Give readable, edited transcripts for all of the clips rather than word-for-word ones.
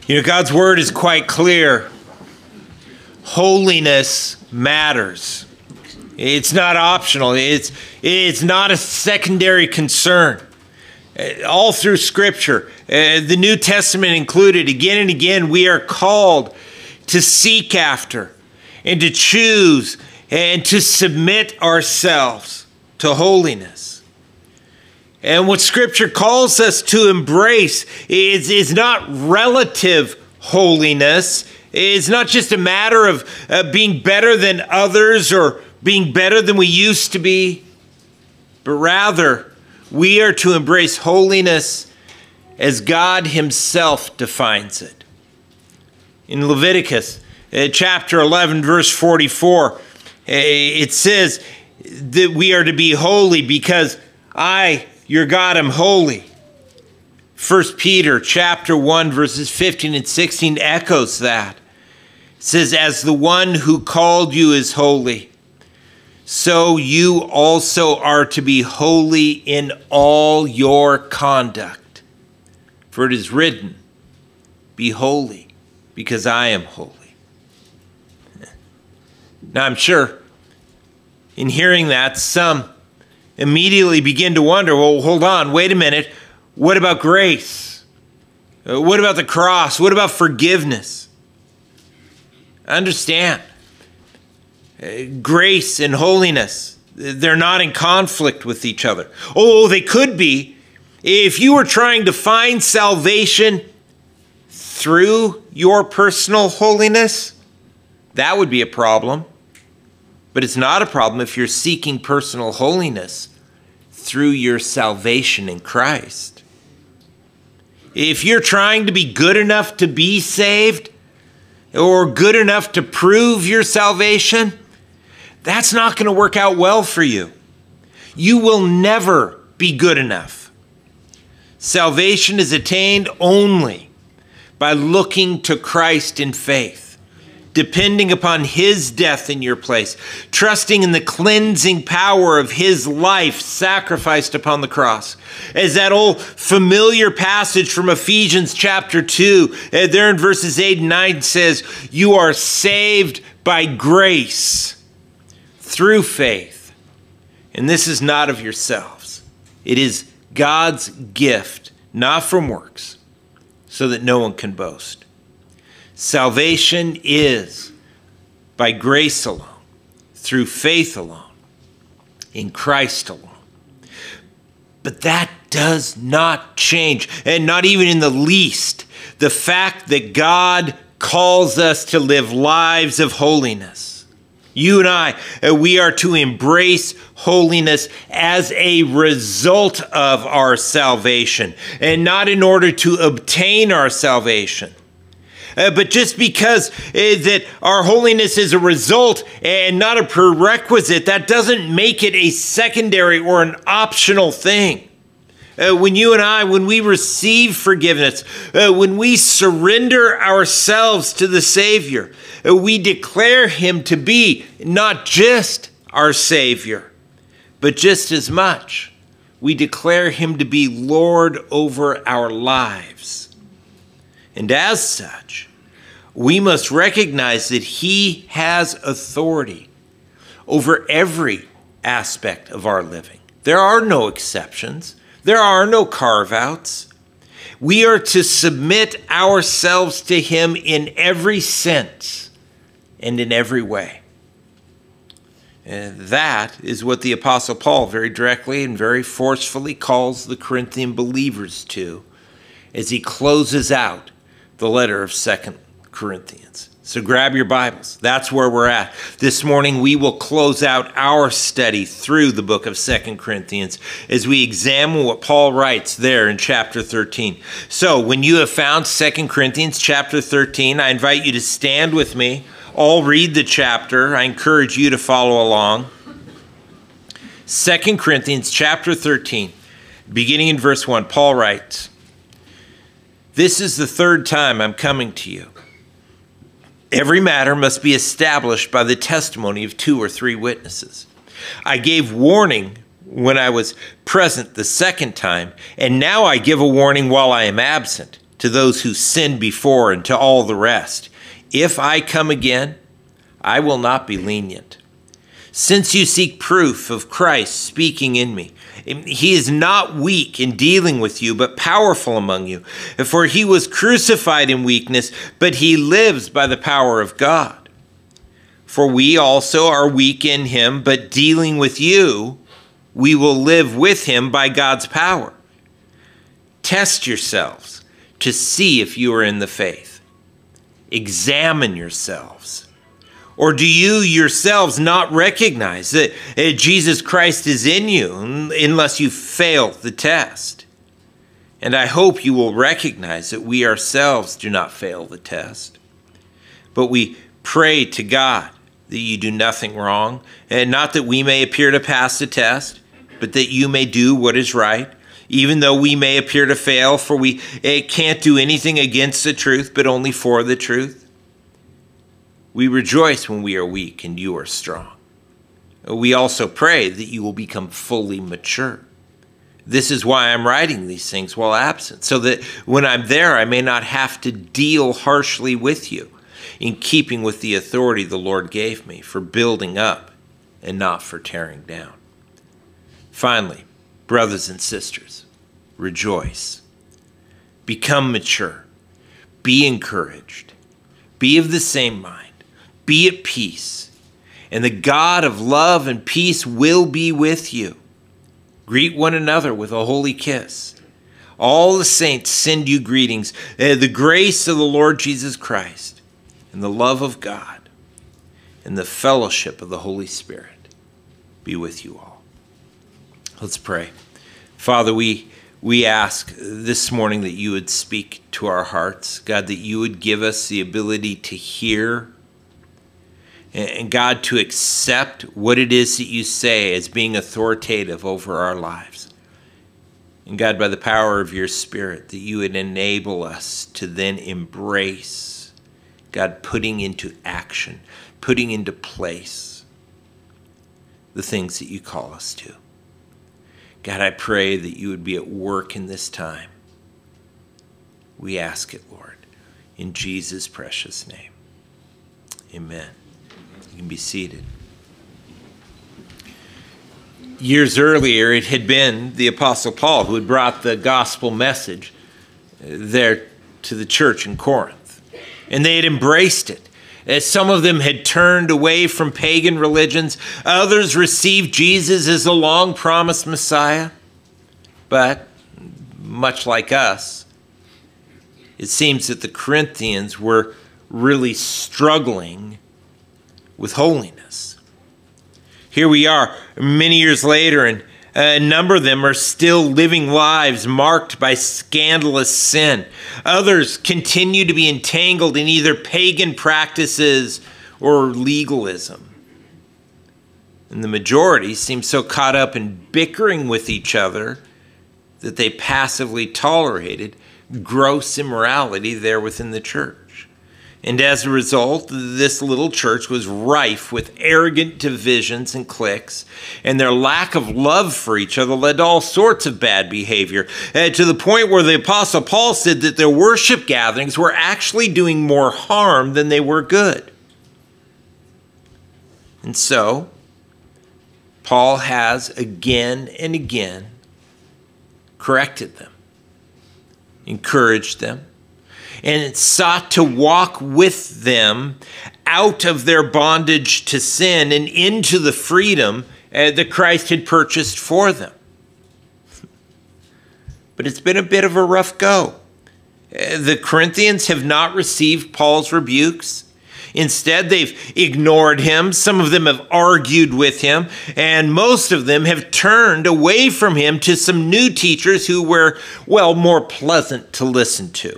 God's word is quite clear. Holiness matters. It's not optional. It's not a secondary concern. All through Scripture, the New Testament included, again and again, we are called to seek after and to choose and to submit ourselves to holiness. And what Scripture calls us to embrace is not relative holiness. It's not just a matter of being better than others or being better than we used to be, but rather we are to embrace holiness as God himself defines it. In Leviticus chapter 11, verse 44, it says that we are to be holy because I, your God, am holy. 1 Peter chapter 1, verses 15 and 16 echoes that. It says, as the one who called you is holy, so you also are to be holy in all your conduct. For it is written, be holy, because I am holy. Now I'm sure in hearing that, some immediately begin to wonder, well, hold on, wait a minute. What about grace? What about the cross? What about forgiveness? Understand. Grace and holiness, they're not in conflict with each other. Oh, they could be if you were trying to find salvation through your personal holiness. That would be a problem. But it's not a problem if you're seeking personal holiness through your salvation in Christ. If you're trying to be good enough to be saved or good enough to prove your salvation, that's not going to work out well for you. You will never be good enough. Salvation is attained only by looking to Christ in faith, depending upon his death in your place, trusting in the cleansing power of his life sacrificed upon the cross. As that old familiar passage from Ephesians chapter 2, there in verses 8 and 9 says, you are saved by grace through faith. And this is not of yourselves. It is God's gift, not from works, so that no one can boast. Salvation is by grace alone, through faith alone, in Christ alone. But that does not change, and not even in the least, the fact that God calls us to live lives of holiness. You and I, we are to embrace holiness as a result of our salvation, and not in order to obtain our salvation. But just because that our holiness is a result and not a prerequisite, that doesn't make it a secondary or an optional thing. When you and I, when we receive forgiveness, when we surrender ourselves to the Savior, we declare him to be not just our Savior, but just as much, we declare him to be Lord over our lives. And as such, we must recognize that he has authority over every aspect of our living. There are no exceptions. There are no carve-outs. We are to submit ourselves to him in every sense and in every way. And that is what the Apostle Paul very directly and very forcefully calls the Corinthian believers to as he closes out the letter of 2 Corinthians. So grab your Bibles. That's where we're at. This morning we will close out our study through the book of 2 Corinthians as we examine what Paul writes there in chapter 13. So when you have found 2 Corinthians chapter 13, I invite you to stand with me. I'll read the chapter. I encourage you to follow along. 2 Corinthians chapter 13, beginning in verse 1, Paul writes, "This is the third time I'm coming to you. Every matter must be established by the testimony of 2 or 3 witnesses. I gave warning when I was present the second time, and now I give a warning while I am absent, to those who sinned before and to all the rest. If I come again, I will not be lenient. Since you seek proof of Christ speaking in me, he is not weak in dealing with you, but powerful among you. For he was crucified in weakness, but he lives by the power of God. For we also are weak in him, but dealing with you, we will live with him by God's power. Test yourselves to see if you are in the faith. Examine yourselves. Or do you yourselves not recognize that Jesus Christ is in you unless you fail the test? And I hope you will recognize that we ourselves do not fail the test. But we pray to God that you do nothing wrong, and not that we may appear to pass the test, but that you may do what is right, even though we may appear to fail, for we can't do anything against the truth, but only for the truth. We rejoice when we are weak and you are strong. We also pray that you will become fully mature. This is why I'm writing these things while absent, so that when I'm there, I may not have to deal harshly with you, in keeping with the authority the Lord gave me for building up and not for tearing down. Finally, brothers and sisters, rejoice. Become mature. Be encouraged. Be of the same mind. Be at peace, and the God of love and peace will be with you. Greet one another with a holy kiss. All the saints send you greetings. The grace of the Lord Jesus Christ, and the love of God, and the fellowship of the Holy Spirit be with you all. Let's pray. Father, we ask this morning that you would speak to our hearts. God, that you would give us the ability to hear, and God, to accept what it is that you say as being authoritative over our lives. And God, by the power of your Spirit, that you would enable us to then embrace, God, putting into action, putting into place the things that you call us to. God, I pray that you would be at work in this time. We ask it, Lord, in Jesus' precious name. Amen. You can be seated. Years earlier, it had been the Apostle Paul who had brought the gospel message there to the church in Corinth. And they had embraced it. As some of them had turned away from pagan religions, others received Jesus as the long-promised Messiah. But, much like us, it seems that the Corinthians were really struggling with holiness. Here we are many years later, and a number of them are still living lives marked by scandalous sin. Others continue to be entangled in either pagan practices or legalism. And the majority seem so caught up in bickering with each other that they passively tolerated gross immorality there within the church. And as a result, this little church was rife with arrogant divisions and cliques, and their lack of love for each other led to all sorts of bad behavior, to the point where the Apostle Paul said that their worship gatherings were actually doing more harm than they were good. And so, Paul has again and again corrected them, encouraged them, and sought to walk with them out of their bondage to sin and into the freedom that Christ had purchased for them. But it's been a bit of a rough go. The Corinthians have not received Paul's rebukes. Instead, they've ignored him. Some of them have argued with him, and most of them have turned away from him to some new teachers who were, well, more pleasant to listen to.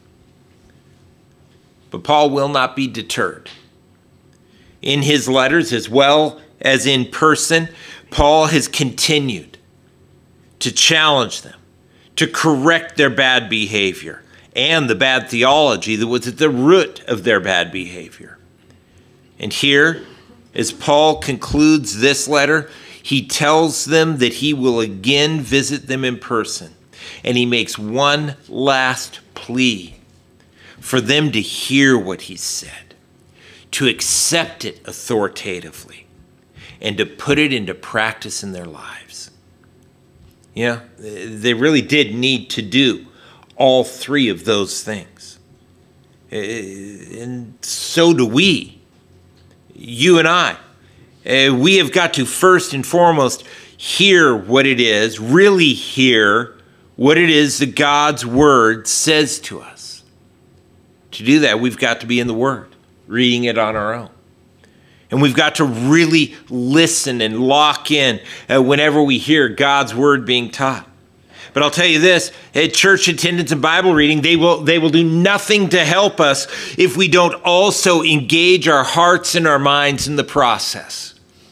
But Paul will not be deterred. In his letters, as well as in person, Paul has continued to challenge them, to correct their bad behavior and the bad theology that was at the root of their bad behavior. And here, as Paul concludes this letter, he tells them that he will again visit them in person. And he makes one last plea for them to hear what he said, to accept it authoritatively, and to put it into practice in their lives. Yeah, they really did need to do all three of those things. And so do we, you and I. We have got to first and foremost hear what it is, really hear what it is that God's word says to us. To do that, we've got to be in the word, reading it on our own. And we've got to really listen and lock in whenever we hear God's word being taught. But I'll tell you this, at church attendance and Bible reading, they will do nothing to help us if we don't also engage our hearts and our minds in the process.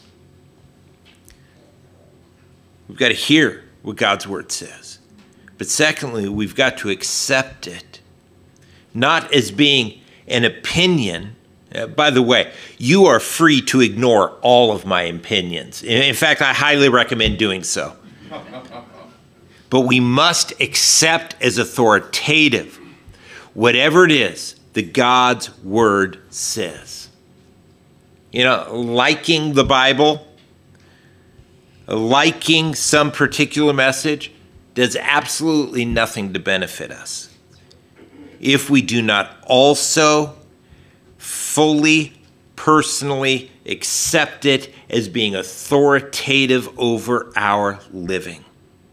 We've got to hear what God's word says. But secondly, we've got to accept it, not as being an opinion. By the way, you are free to ignore all of my opinions. In fact, I highly recommend doing so. But we must accept as authoritative whatever it is that God's word says. You know, liking the Bible, liking some particular message does absolutely nothing to benefit us if we do not also fully, personally accept it as being authoritative over our living.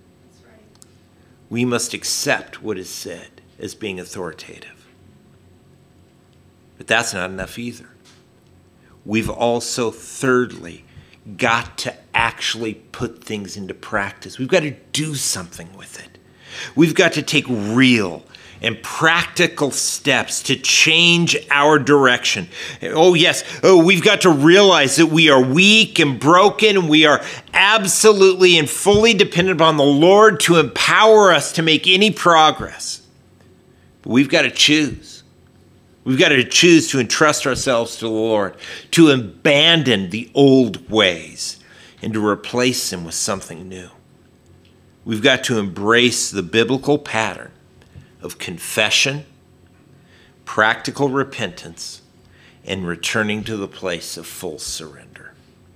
We must accept what is said as being authoritative. But that's not enough either. We've also, thirdly, got to actually put things into practice. We've got to do something with it. We've got to take real and practical steps to change our direction. Oh, yes. Oh, we've got to realize that we are weak and broken. We are absolutely and fully dependent upon the Lord to empower us to make any progress. But we've got to choose. We've got to choose to entrust ourselves to the Lord, to abandon the old ways and to replace them with something new. We've got to embrace the biblical pattern of confession, practical repentance, and returning to the place of full surrender.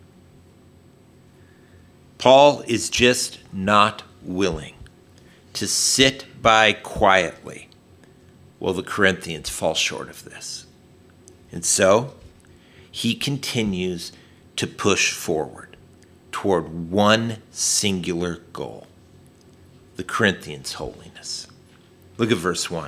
Paul is just not willing to sit by quietly while the Corinthians fall short of this. And so he continues to push forward toward one singular goal: the Corinthians' holiness. Look at verse 1.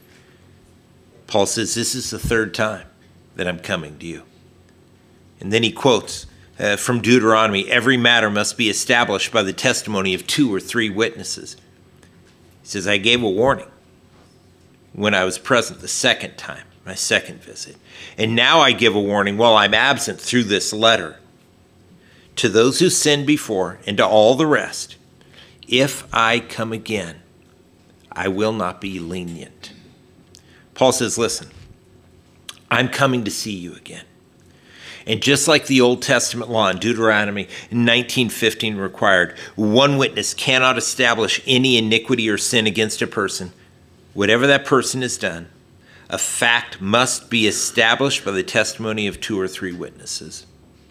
Paul says, "This is the third time that I'm coming to you." And then he quotes from Deuteronomy, "Every matter must be established by the testimony of 2 or 3 witnesses." He says, "I gave a warning when I was present the second time, my second visit. And now I give a warning while I'm absent through this letter. To those who sinned before and to all the rest, if I come again, I will not be lenient." Paul says, listen, I'm coming to see you again. And just like the Old Testament law in Deuteronomy 19:15 required, one witness cannot establish any iniquity or sin against a person. Whatever that person has done, a fact must be established by the testimony of 2 or 3 witnesses.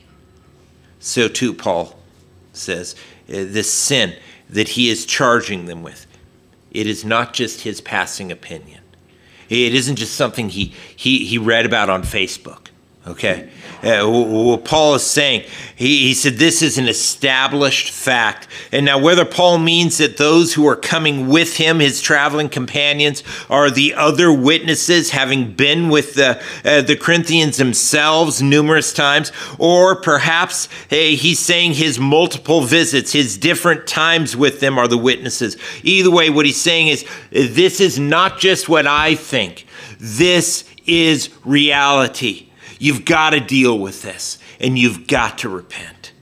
So too, Paul says, this sin that he is charging them with, it is not just his passing opinion. It isn't just something he read about on Facebook. Okay, what Paul is saying, he said this is an established fact. And now whether Paul means that those who are coming with him, his traveling companions, are the other witnesses having been with the Corinthians themselves numerous times, or perhaps he's saying his multiple visits, his different times with them are the witnesses. Either way, what he's saying is this is not just what I think. This is reality. You've got to deal with this, and you've got to repent.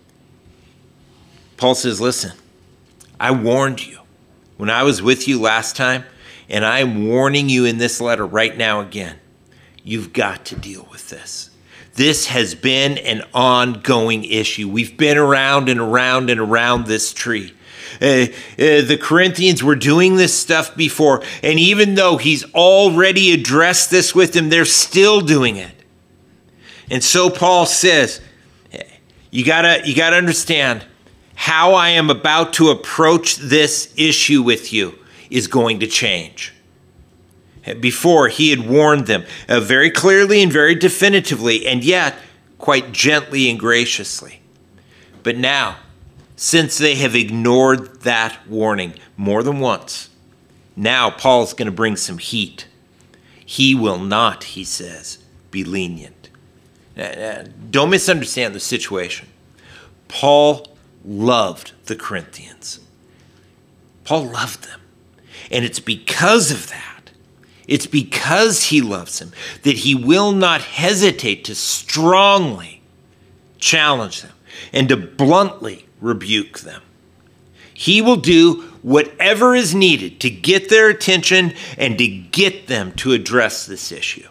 Paul says, listen, I warned you when I was with you last time, and I am warning you in this letter right now again. You've got to deal with this. This has been an ongoing issue. We've been around and around and around this tree. The Corinthians were doing this stuff before, and even though he's already addressed this with them, they're still doing it. And so Paul says, you gotta understand how I am about to approach this issue with you is going to change. Before, he had warned them very clearly and very definitively, and yet quite gently and graciously. But now, since they have ignored that warning more than once, now Paul's going to bring some heat. He will not, he says, be lenient. Don't misunderstand the situation. Paul loved the Corinthians. Paul loved them. And it's because of that, it's because he loves them, that he will not hesitate to strongly challenge them and to bluntly rebuke them. He will do whatever is needed to get their attention and to get them to address this issue.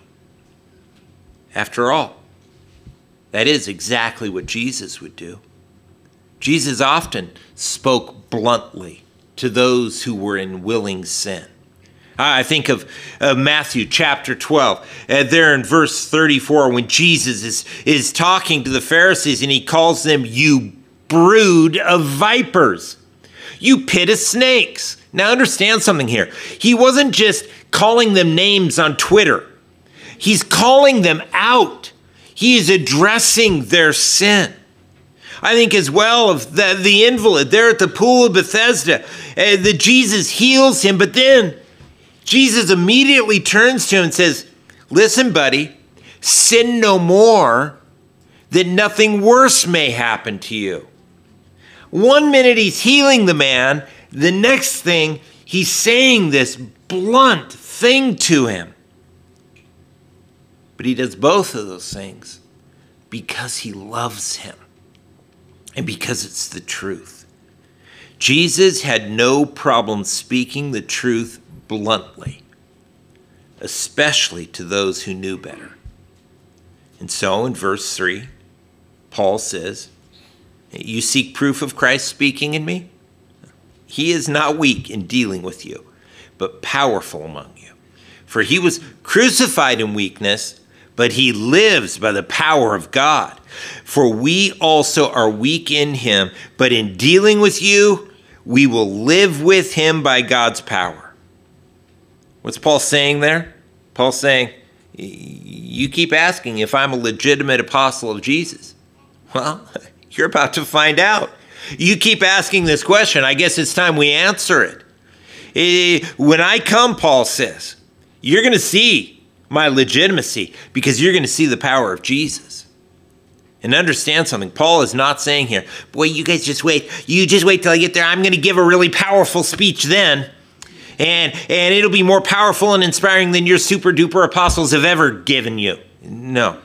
After all, that is exactly what Jesus would do. Jesus often spoke bluntly to those who were in willing sin. I think of Matthew chapter 12, there in verse 34, when Jesus is talking to the Pharisees and he calls them, "You brood of vipers, you pit of snakes." Now understand something here. He wasn't just calling them names on Twitter. He's calling them out. He is addressing their sin. I think as well of the invalid there at the pool of Bethesda, that Jesus heals him, but then Jesus immediately turns to him and says, "Listen, buddy, sin no more, that nothing worse may happen to you." One minute he's healing the man, the next thing he's saying this blunt thing to him. But he does both of those things because he loves him and because it's the truth. Jesus had no problem speaking the truth bluntly, especially to those who knew better. And so in verse 3, Paul says, "You seek proof of Christ speaking in me? He is not weak in dealing with you, but powerful among you. For he was crucified in weakness, but he lives by the power of God. For we also are weak in him, but in dealing with you, we will live with him by God's power." What's Paul saying there? Paul's saying, you keep asking if I'm a legitimate apostle of Jesus. Well, you're about to find out. You keep asking this question. I guess it's time we answer it. When I come, Paul says, you're going to see my legitimacy because you're going to see the power of Jesus. And understand something. Paul is not saying here, boy, you guys just wait. You just wait till I get there. I'm going to give a really powerful speech then. And it'll be more powerful and inspiring than your super duper apostles have ever given you. No.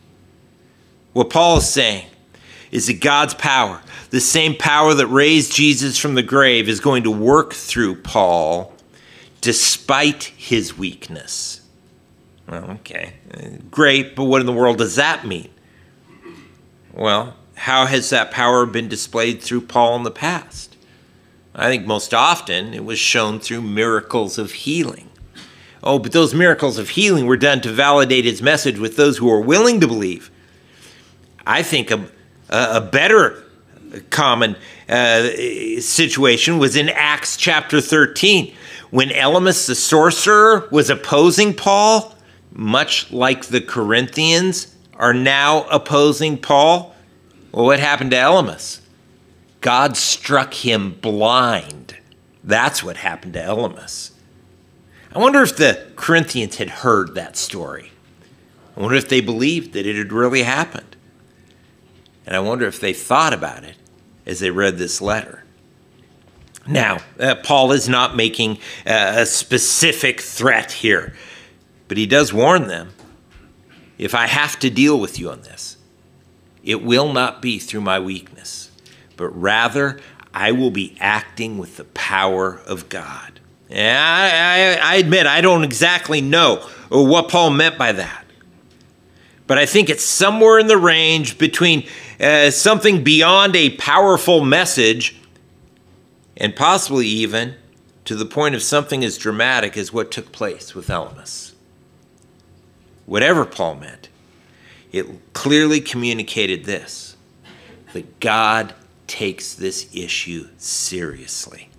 What Paul is saying is that God's power, the same power that raised Jesus from the grave, is going to work through Paul despite his weakness. Well, okay, great, but what in the world does that mean? Well, how has that power been displayed through Paul in the past? I think most often it was shown through miracles of healing. Oh, but those miracles of healing were done to validate his message with those who were willing to believe. I think a better common situation was in Acts chapter 13, when Elymas the sorcerer was opposing Paul, much like the Corinthians are now opposing Paul. Well, what happened to Elymas? God struck him blind. That's what happened to Elymas. I wonder if the Corinthians had heard that story. I wonder if they believed that it had really happened. And I wonder if they thought about it as they read this letter. Now, Paul is not making a specific threat here, but he does warn them, if I have to deal with you on this, it will not be through my weakness, but rather I will be acting with the power of God. And I admit I don't exactly know what Paul meant by that. But I think it's somewhere in the range between something beyond a powerful message and possibly even to the point of something as dramatic as what took place with Elymas. Whatever Paul meant, it clearly communicated this, that God takes this issue seriously.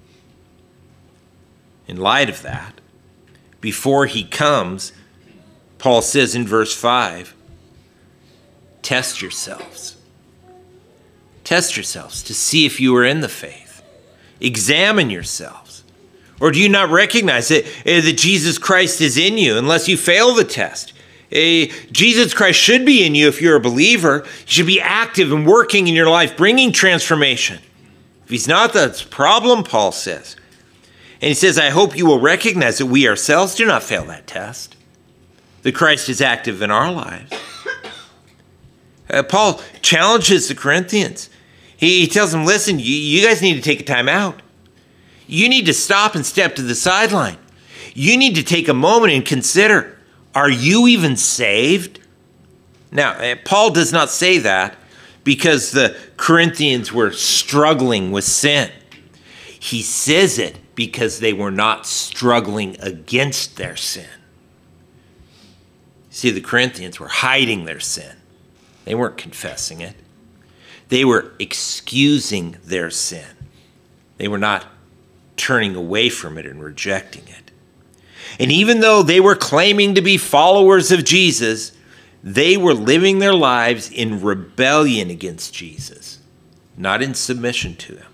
In light of that, before he comes, Paul says in verse 5, test yourselves. Test yourselves to see if you are in the faith. Examine yourselves. Or do you not recognize that Jesus Christ is in you unless you fail the test? Jesus Christ should be in you if you're a believer. You should be active and working in your life, bringing transformation. If he's not, that's a problem, Paul says. And he says, I hope you will recognize that we ourselves do not fail that test, that Christ is active in our lives. Paul challenges the Corinthians. He tells them, listen, you guys need to take a time out. You need to stop and step to the sideline. You need to take a moment and consider, are you even saved? Now, Paul does not say that because the Corinthians were struggling with sin. He says it because they were not struggling against their sin. See, the Corinthians were hiding their sin. They weren't confessing it. They were excusing their sin. They were not turning away from it and rejecting it. And even though they were claiming to be followers of Jesus, they were living their lives in rebellion against Jesus, not in submission to him.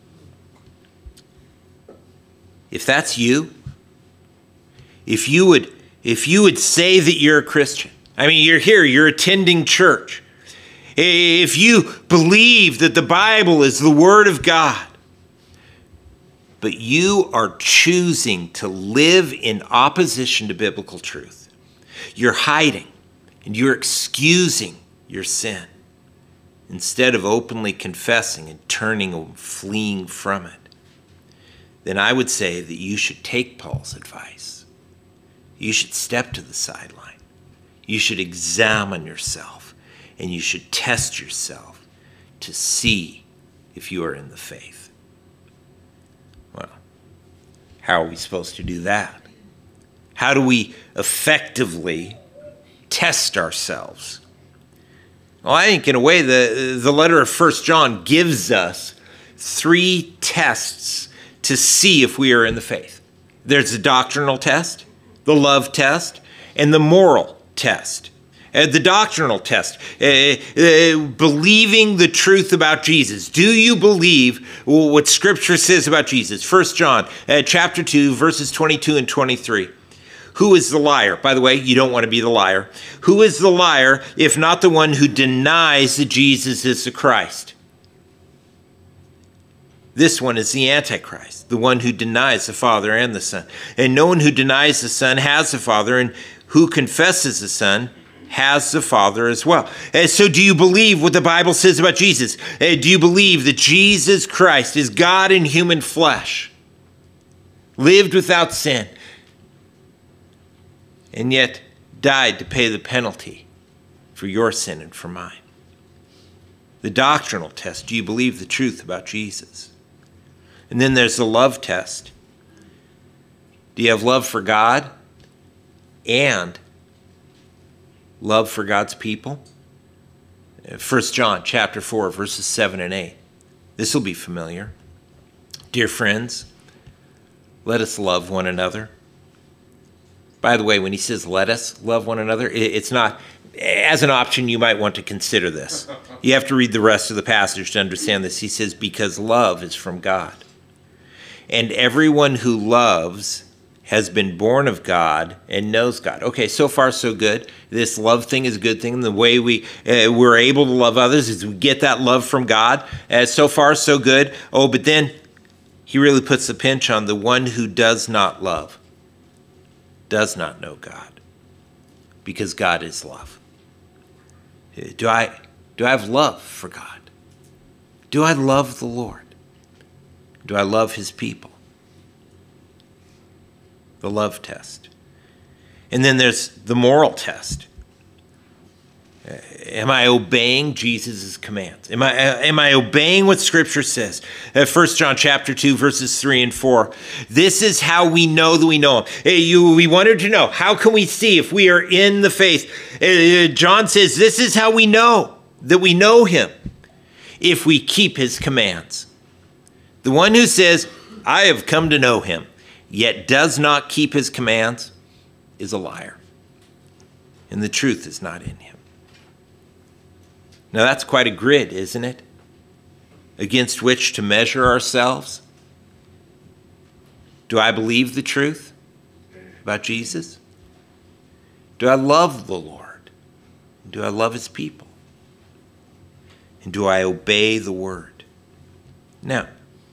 If that's you, if you would say that you're a Christian, I mean, you're here, you're attending church. If you believe that the Bible is the Word of God, but you are choosing to live in opposition to biblical truth, you're hiding and you're excusing your sin instead of openly confessing and turning or fleeing from it, then I would say that you should take Paul's advice. You should step to the sideline. You should examine yourself, and you should test yourself to see if you are in the faith. Well, how are we supposed to do that? How do we effectively test ourselves? Well, I think in a way the letter of 1 John gives us 3 tests to see if we are in the faith. There's the doctrinal test, the love test, and the moral test. The doctrinal test, believing the truth about Jesus. Do you believe what Scripture says about Jesus? 1 John chapter 2, verses 22 and 23. Who is the liar? By the way, you don't want to be the liar. Who is the liar if not the one who denies that Jesus is the Christ? This one is the Antichrist, the one who denies the Father and the Son. And no one who denies the Son has the Father, and who confesses the Son has the Father as well. So do you believe what the Bible says about Jesus? Do you believe that Jesus Christ is God in human flesh, lived without sin, and yet died to pay the penalty for your sin and for mine? The doctrinal test, do you believe the truth about Jesus? And then there's the love test. Do you have love for God and love for God's people? 1 John chapter 4, verses 7 and 8. This will be familiar. Dear friends, let us love one another. By the way, when he says let us love one another, it's not as an option. You might want to consider this. You have to read the rest of the passage to understand this. He says, because love is from God. And everyone who loves has been born of God and knows God. Okay, so far so good. This love thing is a good thing. The way we're able to love others is we get that love from God. So far so good. Oh, but then he really puts the pinch on the one who does not love, does not know God, because God is love. Do I have love for God? Do I love the Lord? Do I love his people? The love test. And then there's the moral test. Am I obeying Jesus' commands? Am I obeying what Scripture says? 1 John chapter 2, verses 3 and 4. This is how we know that we know him. We wanted to know, how can we see if we are in the faith? John says, this is how we know that we know him, if we keep his commands. The one who says, I have come to know him, yet does not keep his commands, is a liar, and the truth is not in him. Now that's quite a grid, isn't it? Against which to measure ourselves. Do I believe the truth about Jesus? Do I love the Lord? Do I love his people? And do I obey the word? Now,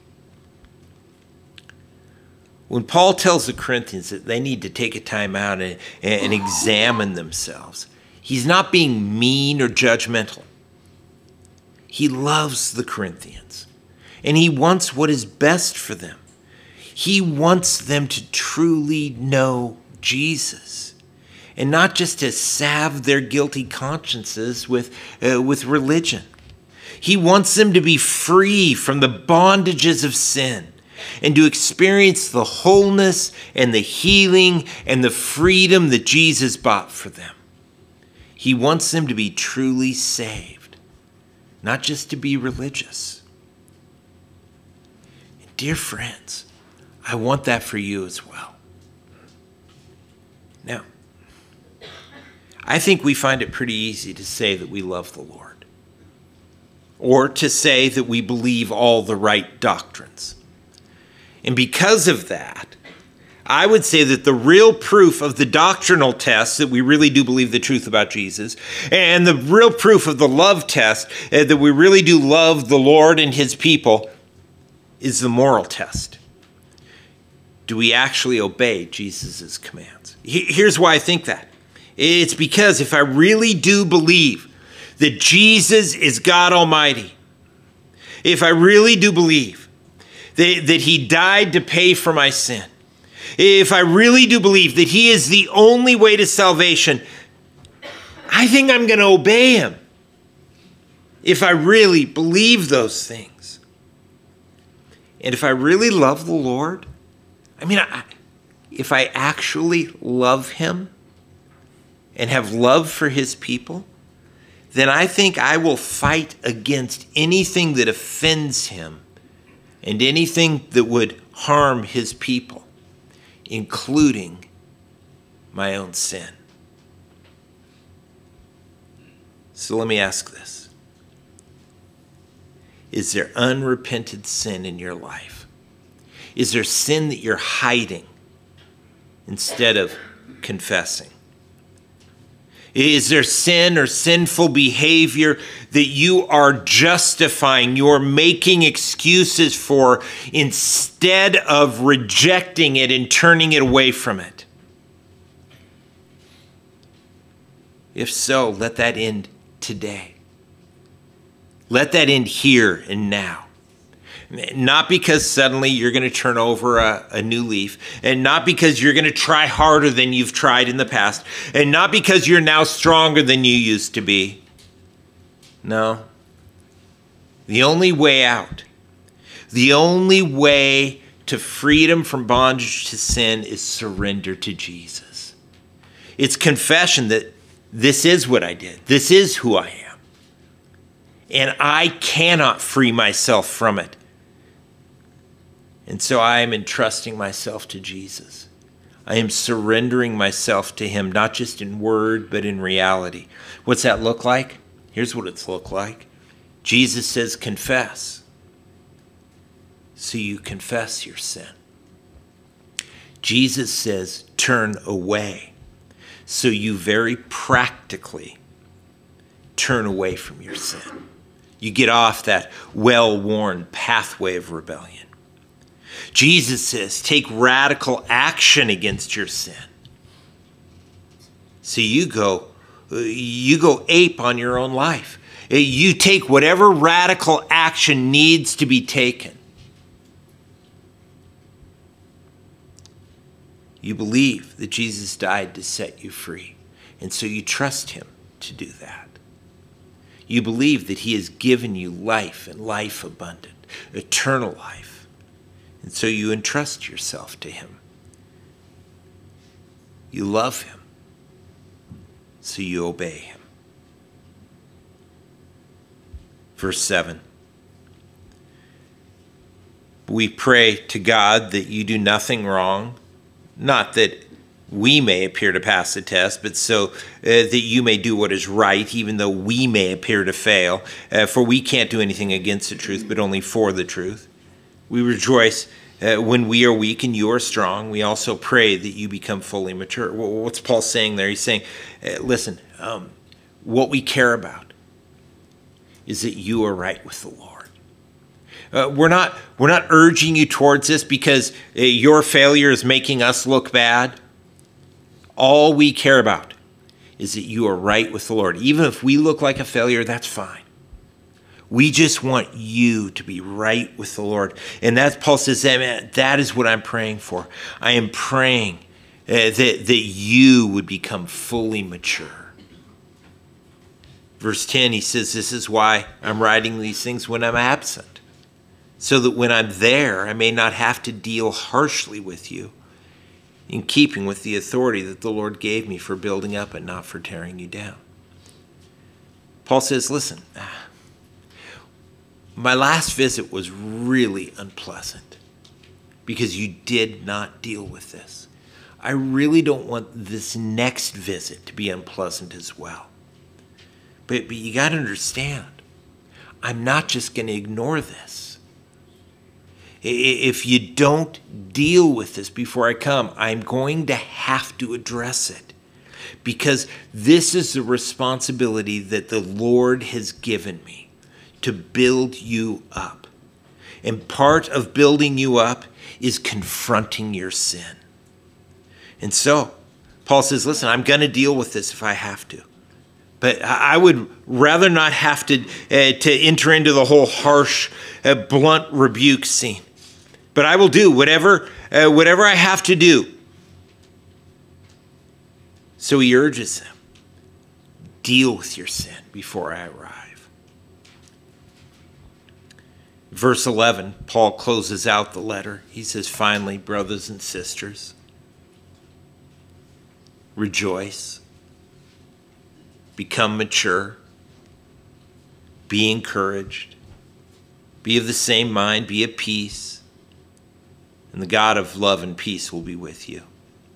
when Paul tells the Corinthians that they need to take a time out and examine themselves, he's not being mean or judgmental. He loves the Corinthians, and he wants what is best for them. He wants them to truly know Jesus, and not just to salve their guilty consciences with religion. He wants them to be free from the bondages of sin and to experience the wholeness and the healing and the freedom that Jesus bought for them. He wants them to be truly saved, not just to be religious. And dear friends, I want that for you as well. Now, I think we find it pretty easy to say that we love the Lord, or to say that we believe all the right doctrines. And because of that, I would say that the real proof of the doctrinal test that we really do believe the truth about Jesus, and the real proof of the love test that we really do love the Lord and his people, is the moral test. Do we actually obey Jesus' commands? Here's why I think that. It's because if I really do believe that Jesus is God Almighty, if I really do believe that he died to pay for my sin, if I really do believe that he is the only way to salvation, I think I'm going to obey him. If I really believe those things. And if I really love the Lord, if I actually love him and have love for his people, then I think I will fight against anything that offends him and anything that would harm his people, including my own sin. So let me ask this. Is there unrepented sin in your life? Is there sin that you're hiding instead of confessing? Is there sin or sinful behavior that you are justifying, you're making excuses for, instead of rejecting it and turning it away from it? If so, let that end today. Let that end here and now. Not because suddenly you're going to turn over a new leaf, and not because you're going to try harder than you've tried in the past, and not because you're now stronger than you used to be. No. The only way out, the only way to freedom from bondage to sin is surrender to Jesus. It's confession that this is what I did. This is who I am. And I cannot free myself from it. And so I am entrusting myself to Jesus. I am surrendering myself to him, not just in word, but in reality. What's that look like? Here's what it's look like. Jesus says, confess. So you confess your sin. Jesus says, turn away. So you very practically turn away from your sin. You get off that well-worn pathway of rebellion. Jesus says, take radical action against your sin. So you go ape on your own life. You take whatever radical action needs to be taken. You believe that Jesus died to set you free, and so you trust him to do that. You believe that he has given you life and life abundant, eternal life. And so you entrust yourself to him. You love him, so you obey him. Verse 7. We pray to God that you do nothing wrong, not that we may appear to pass the test, but so that you may do what is right, even though we may appear to fail. For we can't do anything against the truth, but only for the truth. We rejoice when we are weak and you are strong. We also pray that you become fully mature. What's Paul saying there? He's saying, listen, what we care about is that you are right with the Lord. We're not urging you towards this because your failure is making us look bad. All we care about is that you are right with the Lord. Even if we look like a failure, that's fine. We just want you to be right with the Lord. And that's, Paul says, that is what I'm praying for. I am praying that you would become fully mature. Verse 10, he says, this is why I'm writing these things when I'm absent, so that when I'm there, I may not have to deal harshly with you, in keeping with the authority that the Lord gave me for building up and not for tearing you down. Paul says, listen, my last visit was really unpleasant because you did not deal with this. I really don't want this next visit to be unpleasant as well. But you got to understand, I'm not just going to ignore this. If you don't deal with this before I come, I'm going to have to address it, because this is the responsibility that the Lord has given me, to build you up. And part of building you up is confronting your sin. And so Paul says, listen, I'm going to deal with this if I have to. But I would rather not have to enter into the whole harsh, blunt rebuke scene. But I will do whatever I have to do. So he urges them, deal with your sin before I arrive. Verse 11, Paul closes out the letter. He says, finally, brothers and sisters, rejoice, become mature, be encouraged, be of the same mind, be at peace, and the God of love and peace will be with you.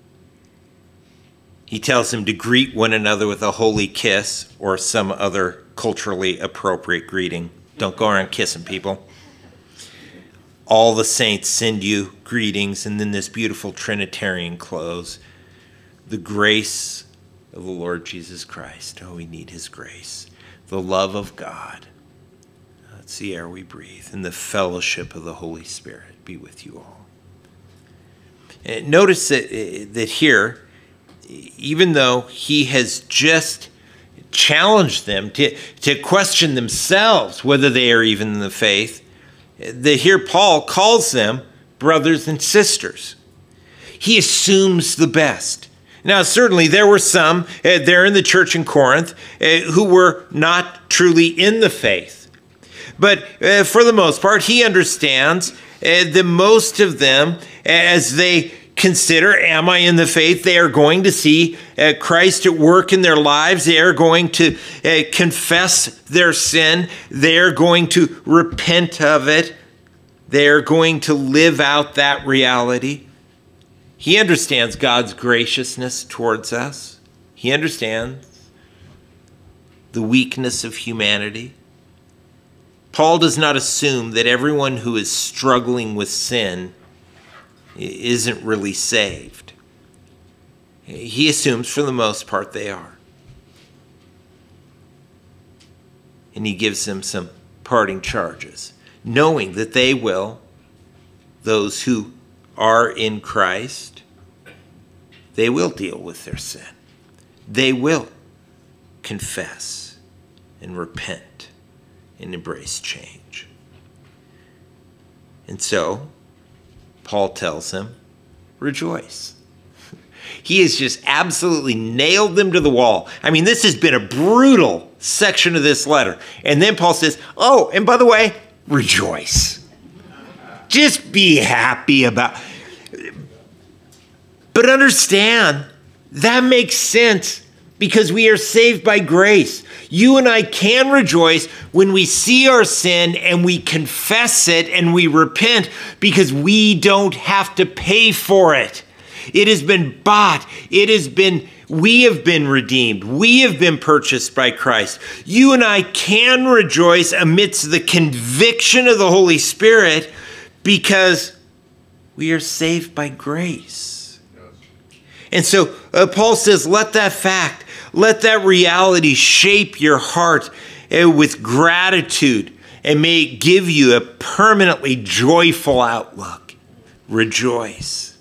He tells them to greet one another with a holy kiss or some other culturally appropriate greeting. Don't go around kissing people. All the saints send you greetings, and then this beautiful Trinitarian close. The grace of the Lord Jesus Christ. Oh, we need his grace. The love of God. That's the air we breathe. And the fellowship of the Holy Spirit be with you all. And notice that here, even though he has just challenged them to question themselves whether they are even in the faith, that here Paul calls them brothers and sisters. He assumes the best. Now, certainly there were some there in the church in Corinth who were not truly in the faith. But for the most part, he understands that most of them, as they consider, am I in the faith? They are going to see Christ at work in their lives. They are going to confess their sin. They are going to repent of it. They are going to live out that reality. He understands God's graciousness towards us. He understands the weakness of humanity. Paul does not assume that everyone who is struggling with sin isn't really saved. He assumes for the most part they are. And he gives them some parting charges, knowing that they will, those who are in Christ, they will deal with their sin. They will confess and repent and embrace change. And so, Paul tells them, rejoice. He has just absolutely nailed them to the wall. I mean, this has been a brutal section of this letter. And then Paul says, oh, and by the way, rejoice. Just be happy about it. But understand, that makes sense because we are saved by grace. You and I can rejoice when we see our sin and we confess it and we repent because we don't have to pay for it. It has been bought. We have been redeemed. We have been purchased by Christ. You and I can rejoice amidst the conviction of the Holy Spirit because we are saved by grace. And so Paul says, let that fact, let that reality shape your heart with gratitude, and may it give you a permanently joyful outlook. Rejoice.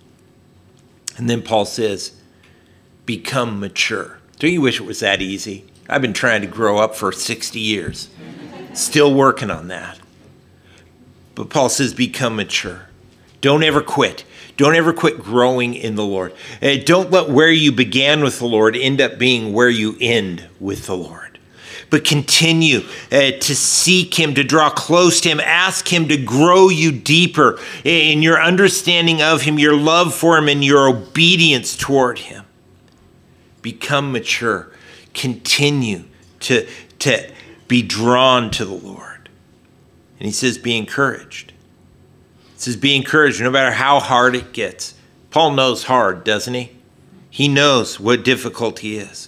And then Paul says, become mature. Don't you wish it was that easy? I've been trying to grow up for 60 years. Still working on that. But Paul says, become mature. Don't ever quit. Don't ever quit growing in the Lord. Don't let where you began with the Lord end up being where you end with the Lord. But continue to seek him, to draw close to him. Ask him to grow you deeper in your understanding of him, your love for him, and your obedience toward him. Become mature. Continue to be drawn to the Lord. And he says, be encouraged. It says, be encouraged no matter how hard it gets. Paul knows hard, doesn't he? He knows what difficulty is.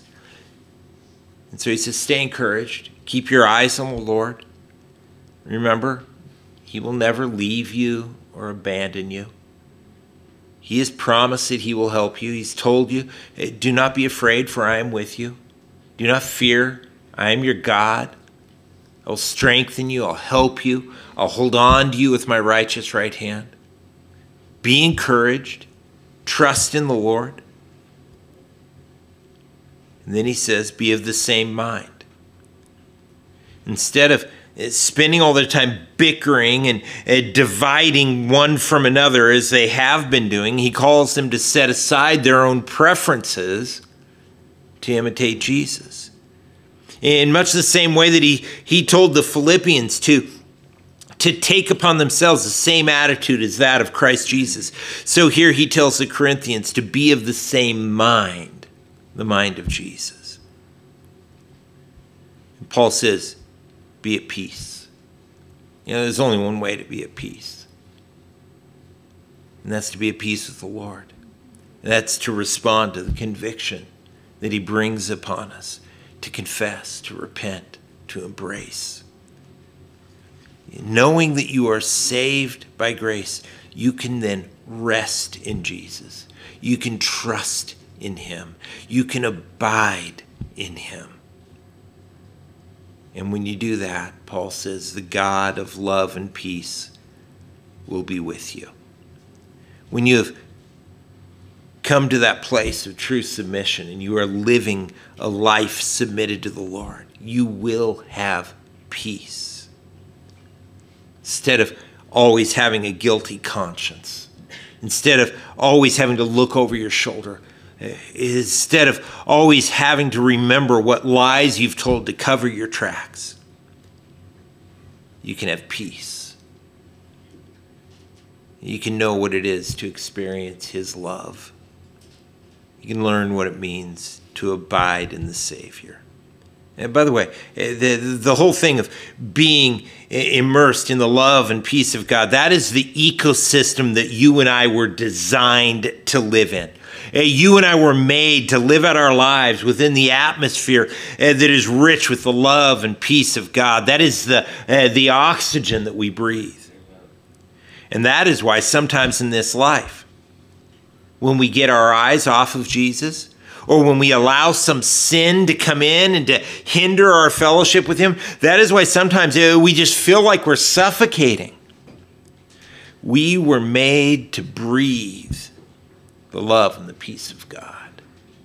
And so he says, stay encouraged. Keep your eyes on the Lord. Remember, he will never leave you or abandon you. He has promised that he will help you. He's told you, do not be afraid, for I am with you. Do not fear. I am your God. I will strengthen you. I'll help you. I'll hold on to you with my righteous right hand. Be encouraged. Trust in the Lord. And then he says, be of the same mind. Instead of spending all their time bickering and dividing one from another as they have been doing, he calls them to set aside their own preferences to imitate Jesus. In much the same way that he told the Philippians to take upon themselves the same attitude as that of Christ Jesus. So here he tells the Corinthians to be of the same mind, the mind of Jesus. And Paul says, be at peace. You know, there's only one way to be at peace. And that's to be at peace with the Lord. And that's to respond to the conviction that he brings upon us, to confess, to repent, to embrace. Knowing that you are saved by grace, you can then rest in Jesus. You can trust in him. You can abide in him. And when you do that, Paul says, the God of love and peace will be with you. When you have come to that place of true submission and you are living a life submitted to the Lord, you will have peace. Instead of always having a guilty conscience, instead of always having to look over your shoulder, instead of always having to remember what lies you've told to cover your tracks, you can have peace. You can know what it is to experience his love. You can learn what it means to abide in the Savior. And by the way, the whole thing of being immersed in the love and peace of God, that is the ecosystem that you and I were designed to live in. You and I were made to live out our lives within the atmosphere that is rich with the love and peace of God. That is the oxygen that we breathe. And that is why sometimes in this life, when we get our eyes off of Jesus, or when we allow some sin to come in and to hinder our fellowship with him, that is why sometimes we just feel like we're suffocating. We were made to breathe the love and the peace of God.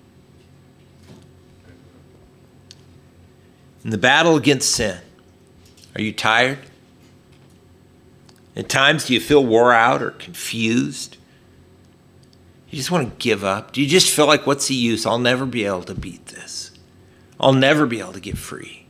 In the battle against sin, are you tired? At times, do you feel wore out or confused? You just want to give up? Do you just feel like, what's the use? I'll never be able to beat this. I'll never be able to get free.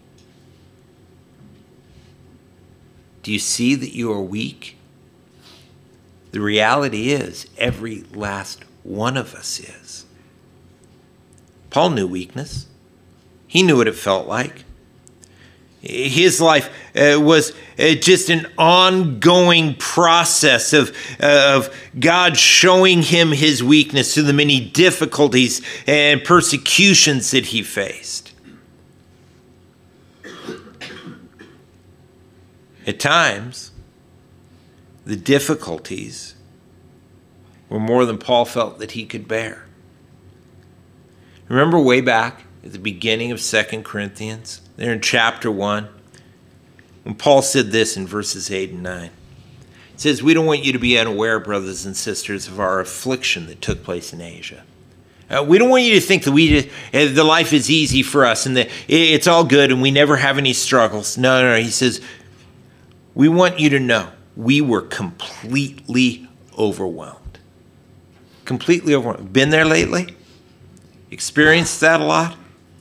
Do you see that you are weak? The reality is, every last one of us is. Paul knew weakness. He knew what it felt like. His life was just an ongoing process of God showing him his weakness through the many difficulties and persecutions that he faced. At times, the difficulties were more than Paul felt that he could bear. Remember way back at the beginning of 2 Corinthians, there in chapter 1, when Paul said this in verses 8 and 9. It says, we don't want you to be unaware, brothers and sisters, of our affliction that took place in Asia. We don't want you to think that the life is easy for us and that it's all good and we never have any struggles. No. He says, we want you to know we were completely overwhelmed. Completely overwhelmed. Been there lately? Experienced that a lot?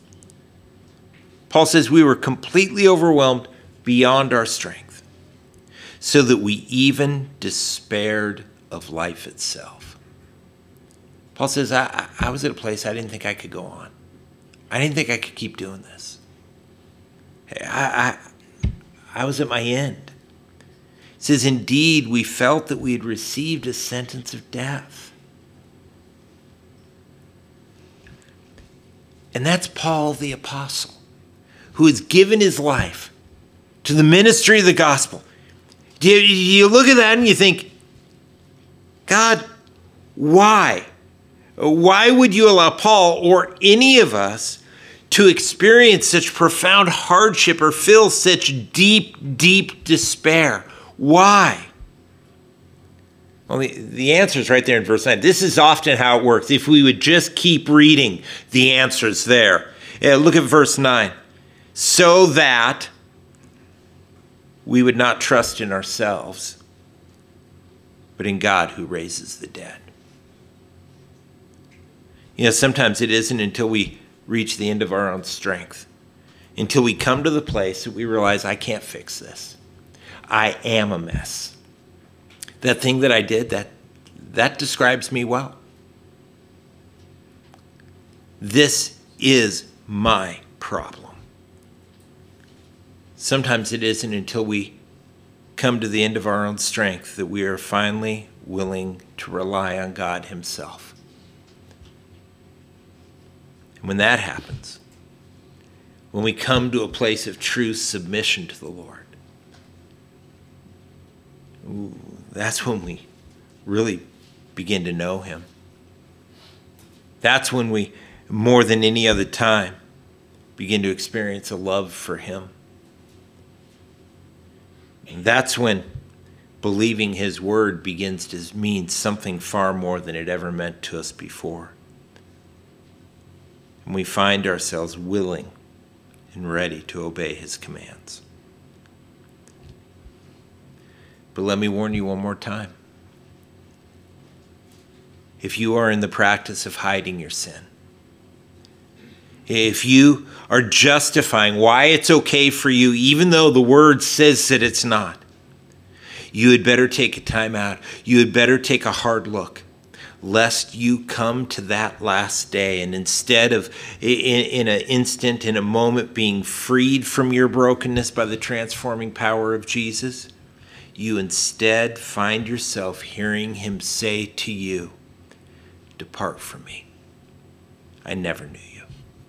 Paul says we were completely overwhelmed beyond our strength, so that we even despaired of life itself. Paul says, I was at a place I didn't think I could go on. I didn't think I could keep doing this. I was at my end. He says, indeed, we felt that we had received a sentence of death. And that's Paul the apostle, who has given his life to the ministry of the gospel. Do you look at that and you think, God, why? Why would you allow Paul or any of us to experience such profound hardship or feel such deep, deep despair? Why? Well, the answer is right there in verse 9. This is often how it works. If we would just keep reading, the answer's there. Look at verse 9. So that we would not trust in ourselves, but in God who raises the dead. Sometimes it isn't until we reach the end of our own strength, until we come to the place that we realize, I can't fix this. I am a mess. That thing that I did, that describes me well. This is my problem. Sometimes it isn't until we come to the end of our own strength that we are finally willing to rely on God himself. And when that happens, when we come to a place of true submission to the Lord, that's when we really begin to know him. That's when we, more than any other time, begin to experience a love for him. And that's when believing his word begins to mean something far more than it ever meant to us before. And we find ourselves willing and ready to obey his commands. But let me warn you one more time. If you are in the practice of hiding your sin, if you are justifying why it's okay for you, even though the word says that it's not, you had better take a time out. You had better take a hard look, lest you come to that last day and instead of in an instant, in a moment, being freed from your brokenness by the transforming power of Jesus, you instead find yourself hearing him say to you, depart from me. I never knew you.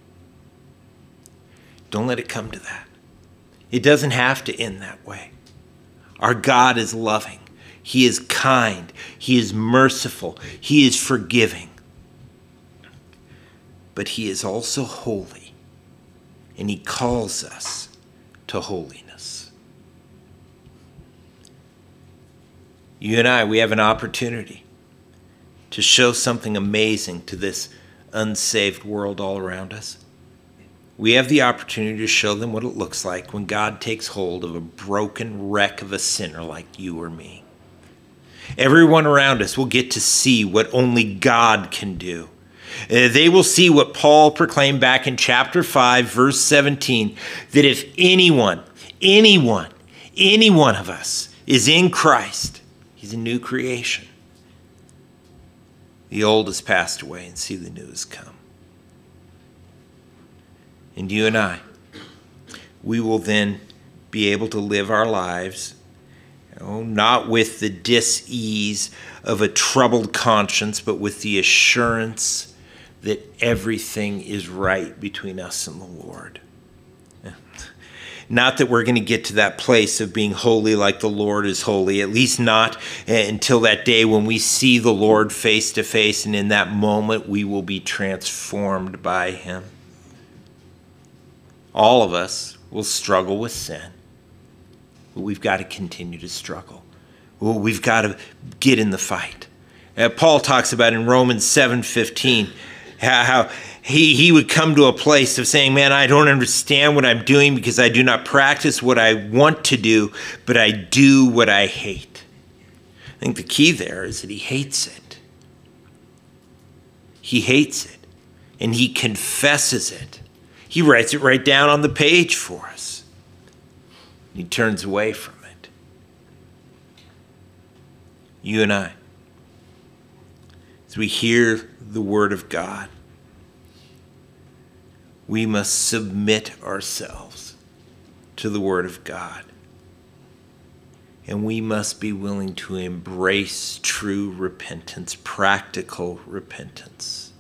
Don't let it come to that. It doesn't have to end that way. Our God is loving. He is kind. He is merciful. He is forgiving. But he is also holy. And he calls us to holiness. You and I, we have an opportunity to show something amazing to this unsaved world all around us. We have the opportunity to show them what it looks like when God takes hold of a broken wreck of a sinner like you or me. Everyone around us will get to see what only God can do. They will see what Paul proclaimed back in chapter 5, verse 17, that if any one of us is in Christ, he's a new creation. The old has passed away and see the new has come. And you and I, we will then be able to live our lives, not with the dis-ease of a troubled conscience, but with the assurance that everything is right between us and the Lord. Not that we're going to get to that place of being holy like the Lord is holy, at least not until that day when we see the Lord face to face, and in that moment we will be transformed by him. All of us will struggle with sin, but we've got to continue to struggle. Well, we've got to get in the fight. Paul talks about in Romans 7:15 how he would come to a place of saying, man, I don't understand what I'm doing because I do not practice what I want to do, but I do what I hate. I think the key there is that he hates it. He hates it, and he confesses it. He writes it right down on the page for us. He turns away from it. You and I, as we hear the word of God, we must submit ourselves to the word of God. And we must be willing to embrace true repentance, practical repentance.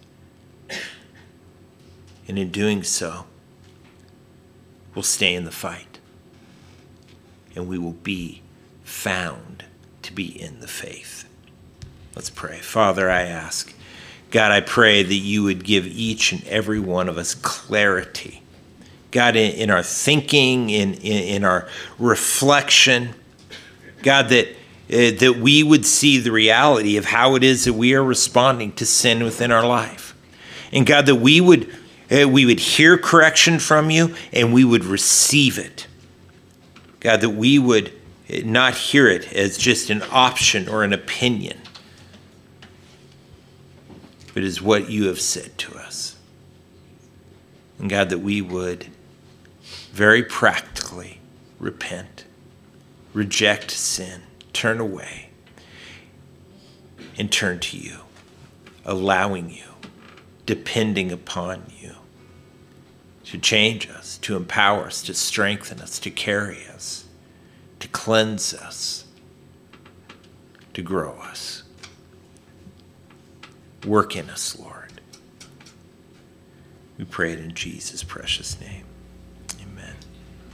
And in doing so, we'll stay in the fight. And we will be found to be in the faith. Let's pray. Father, I ask, God, I pray that you would give each and every one of us clarity. God, in our thinking, in our reflection, God, that we would see the reality of how it is that we are responding to sin within our life. And God, that we would hear correction from you and we would receive it. God, that we would not hear it as just an option or an opinion, but as what you have said to us. And God, that we would very practically repent, reject sin, turn away, and turn to you, allowing you, depending upon you to change us, to empower us, to strengthen us, to carry us, to cleanse us, to grow us. Work in us, Lord. We pray it in Jesus' precious name.